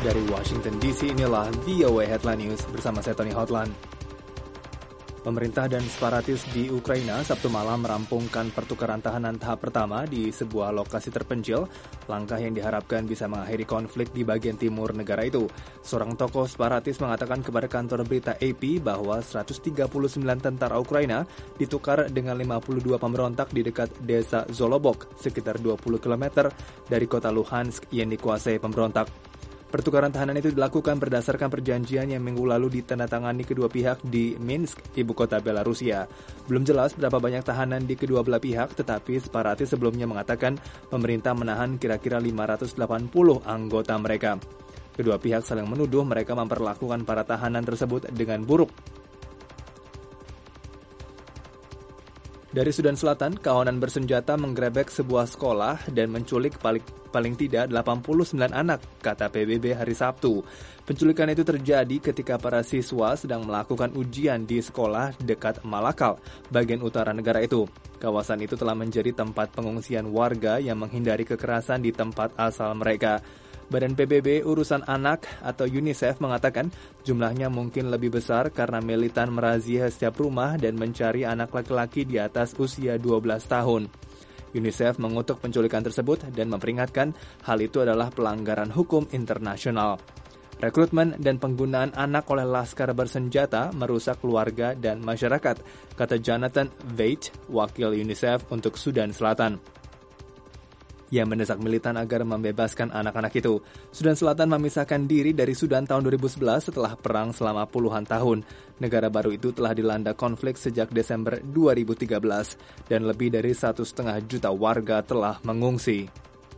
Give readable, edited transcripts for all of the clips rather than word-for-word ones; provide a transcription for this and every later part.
Dari Washington DC, inilah VOA Headline News bersama saya Tony Hotland. Pemerintah dan separatis di Ukraina Sabtu malam merampungkan pertukaran tahanan tahap pertama di sebuah lokasi terpencil, langkah yang diharapkan bisa mengakhiri konflik di bagian timur negara itu. Seorang tokoh separatis mengatakan kepada kantor berita AP bahwa 139 tentara Ukraina ditukar dengan 52 pemberontak di dekat desa Zolobok, sekitar 20 km dari kota Luhansk yang dikuasai pemberontak. Pertukaran tahanan itu dilakukan berdasarkan perjanjian yang minggu lalu ditandatangani kedua pihak di Minsk, ibu kota Belarusia. Belum jelas berapa banyak tahanan di kedua belah pihak, tetapi separatis sebelumnya mengatakan pemerintah menahan kira-kira 580 anggota mereka. Kedua pihak saling menuduh mereka memperlakukan para tahanan tersebut dengan buruk. Dari Sudan Selatan, kawanan bersenjata menggerebek sebuah sekolah dan menculik paling tidak 89 anak, kata PBB hari Sabtu. Penculikan itu terjadi ketika para siswa sedang melakukan ujian di sekolah dekat Malakal, bagian utara negara itu. Kawasan itu telah menjadi tempat pengungsian warga yang menghindari kekerasan di tempat asal mereka. Badan PBB Urusan Anak atau UNICEF mengatakan jumlahnya mungkin lebih besar karena militan merazia setiap rumah dan mencari anak laki-laki di atas usia 12 tahun. UNICEF mengutuk penculikan tersebut dan memperingatkan hal itu adalah pelanggaran hukum internasional. Rekrutmen dan penggunaan anak oleh laskar bersenjata merusak keluarga dan masyarakat, kata Jonathan Veit, wakil UNICEF untuk Sudan Selatan. Ia mendesak militan agar membebaskan anak-anak itu. Sudan Selatan memisahkan diri dari Sudan tahun 2011 setelah perang selama puluhan tahun. Negara baru itu telah dilanda konflik sejak Desember 2013 dan lebih dari 1,5 juta warga telah mengungsi.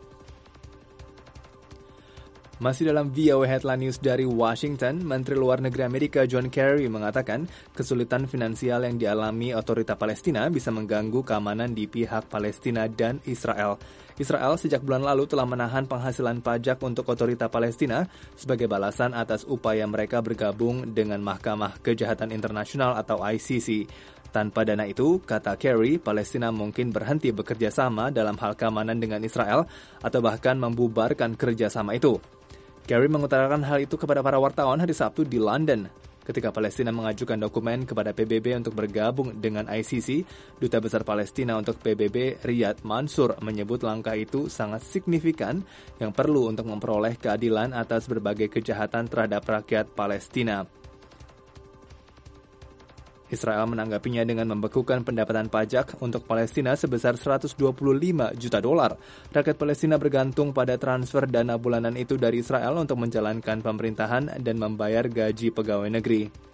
Masih dalam VOA Headline News dari Washington, Menteri Luar Negeri Amerika John Kerry mengatakan kesulitan finansial yang dialami otorita Palestina bisa mengganggu keamanan di pihak Palestina dan Israel. Israel sejak bulan lalu telah menahan penghasilan pajak untuk otorita Palestina sebagai balasan atas upaya mereka bergabung dengan Mahkamah Kejahatan Internasional atau ICC. Tanpa dana itu, kata Kerry, Palestina mungkin berhenti bekerja sama dalam hal keamanan dengan Israel atau bahkan membubarkan kerjasama itu. Kerry mengutarakan hal itu kepada para wartawan hari Sabtu di London. Ketika Palestina mengajukan dokumen kepada PBB untuk bergabung dengan ICC, Duta Besar Palestina untuk PBB Riyad Mansour menyebut langkah itu sangat signifikan yang perlu untuk memperoleh keadilan atas berbagai kejahatan terhadap rakyat Palestina. Israel menanggapinya dengan membekukan pendapatan pajak untuk Palestina sebesar $125 juta. Rakyat Palestina bergantung pada transfer dana bulanan itu dari Israel untuk menjalankan pemerintahan dan membayar gaji pegawai negeri.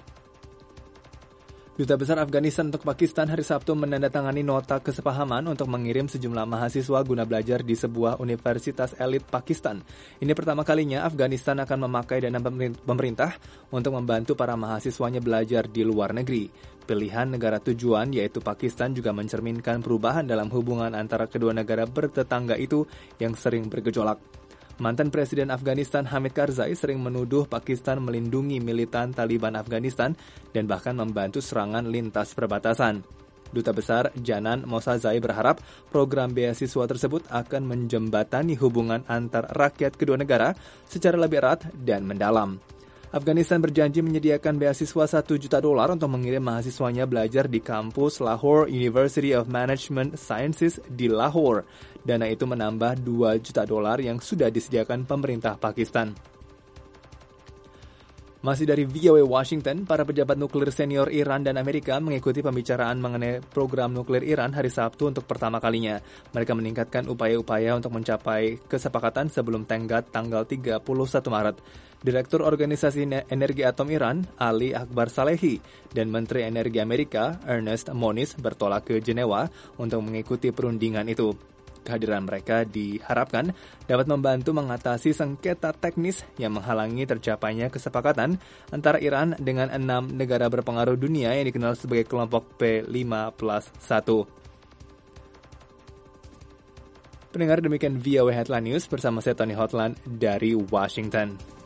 Duta Besar Afghanistan untuk Pakistan hari Sabtu menandatangani nota kesepahaman untuk mengirim sejumlah mahasiswa guna belajar di sebuah universitas elit Pakistan. Ini pertama kalinya Afghanistan akan memakai dana pemerintah untuk membantu para mahasiswanya belajar di luar negeri. Pilihan negara tujuan yaitu Pakistan juga mencerminkan perubahan dalam hubungan antara kedua negara bertetangga itu yang sering bergejolak. Mantan Presiden Afghanistan Hamid Karzai sering menuduh Pakistan melindungi militan Taliban Afghanistan dan bahkan membantu serangan lintas perbatasan. Duta Besar Janan Mosazai berharap program beasiswa tersebut akan menjembatani hubungan antar rakyat kedua negara secara lebih erat dan mendalam. Afghanistan berjanji menyediakan beasiswa $1 juta untuk mengirim mahasiswanya belajar di kampus Lahore University of Management Sciences di Lahore. Dana itu menambah $2 juta yang sudah disediakan pemerintah Pakistan. Masih dari VOA Washington, para pejabat nuklir senior Iran dan Amerika mengikuti pembicaraan mengenai program nuklir Iran hari Sabtu untuk pertama kalinya. Mereka meningkatkan upaya-upaya untuk mencapai kesepakatan sebelum tenggat tanggal 31 Maret. Direktur Organisasi Energi Atom Iran, Ali Akbar Salehi, dan Menteri Energi Amerika, Ernest Moniz, bertolak ke Jenewa untuk mengikuti perundingan itu. Kehadiran mereka diharapkan dapat membantu mengatasi sengketa teknis yang menghalangi tercapainya kesepakatan antara Iran dengan 6 negara berpengaruh dunia yang dikenal sebagai kelompok P5+1. Pendengar, demikian VOA Headline News bersama saya Tony Hotland dari Washington.